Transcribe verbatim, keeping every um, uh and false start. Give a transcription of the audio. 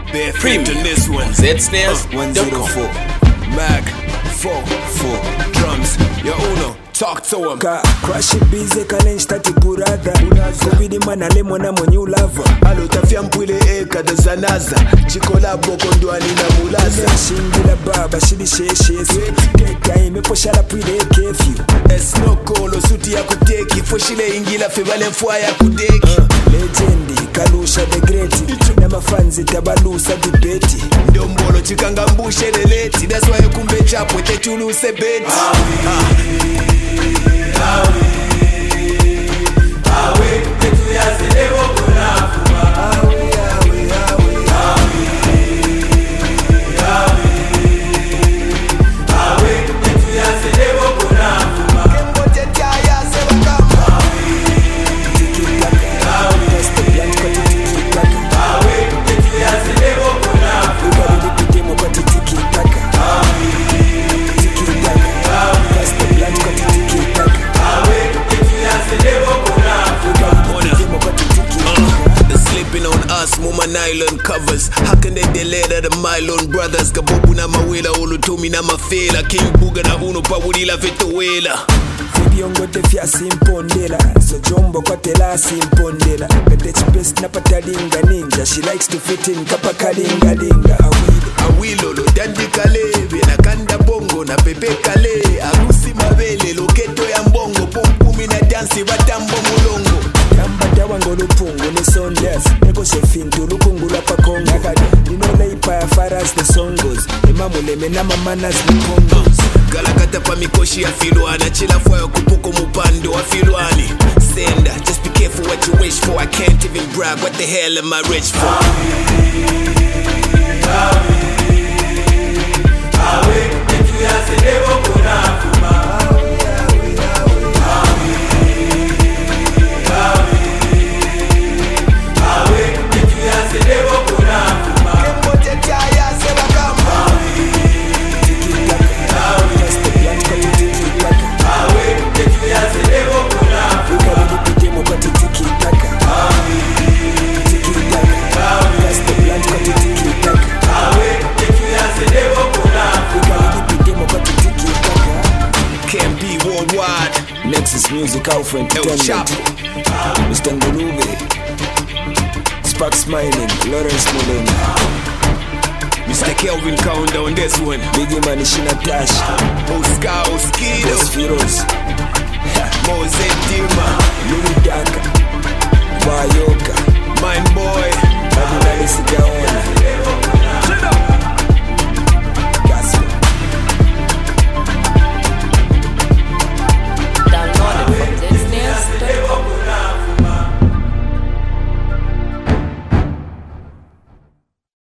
Bare framed on this one. Z snares. uh, one zero four Mag four four drums. Yo uno. Talk to him. Ka crash busy challenge tati burada. Covid mana le mwana mwenye ulava. Alo tafia mpwile eka da zanaza. Chikola boko ndwani na mulaza. Shingila baba shidi sheshesu. Keka ime poshala pwile kefyu. Esno kolo suti ya kuteki. Foshile ingila febale mfua ya kudeki. uh, Legendi kalusha the great. Na mafanzi tabalusa dibeti. Ndombolo chikanga mbushe leleti. That's why kumbe chapo techulu se beti. Ah. Awe, awe, tetu ya zelevo kuna fuma. Awe, awe, awe, awe, awe, awe, tetu ya zelevo kuna fuma. Kembo tete ya sewa kama. Awe, tiki taka. Awe, teste plant kwa tiki taka. Awe, tetu ya zelevo kuna fuma. Ugali pitemo kwa tiki taka. Awe, tiki taka. Awe, teste plant kwa tiki taka. Sleeping on us, mama nylon covers. How can they delay that the Mylon brothers? Kabobu na mawela, olotomi na mafela. King Buga na uno pa wudila vetowela. Vibiongo te fia simpondela. So jombo kwa tela simpondela. Bete chipest na patalinga ninja. She likes to fit in kapa kalinga linga. Awilo Awilo lo dandi kalebe. Na kanda bongo na pepe kale. Arusi mabele, loketo ya mbongo. Pumpumi na dansi batambo mulongo. Yambata wango lupungu ni sondas. Nego shefintu lukungu la pakongo. Ninola ipa ya faras the songos. Imamule menama manas ni kongos. Galakata pa mikoshi ya filwana. Chila fwa ya kupuko mupando wa filwani. Senda, just be careful what you wish for. I can't even brag, what the hell am I rich for? Awe, awe, netu ya zelevo kuna fuma. Nexus Music Alpha Entertainment. Mister Ngulube, Spark Smiling, Lawrence Mulonga, Mister Kelvin Kaunda on this one. Biggie Man Shina Tash, Oscar Oskido, Boss Firoz, Mose Dima.